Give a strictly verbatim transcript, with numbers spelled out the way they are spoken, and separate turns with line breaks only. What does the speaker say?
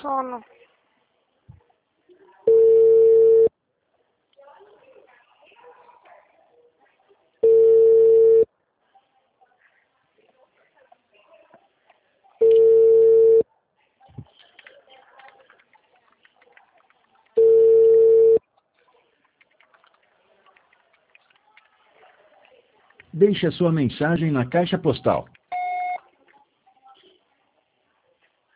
sono.
Deixe a sua mensagem na caixa postal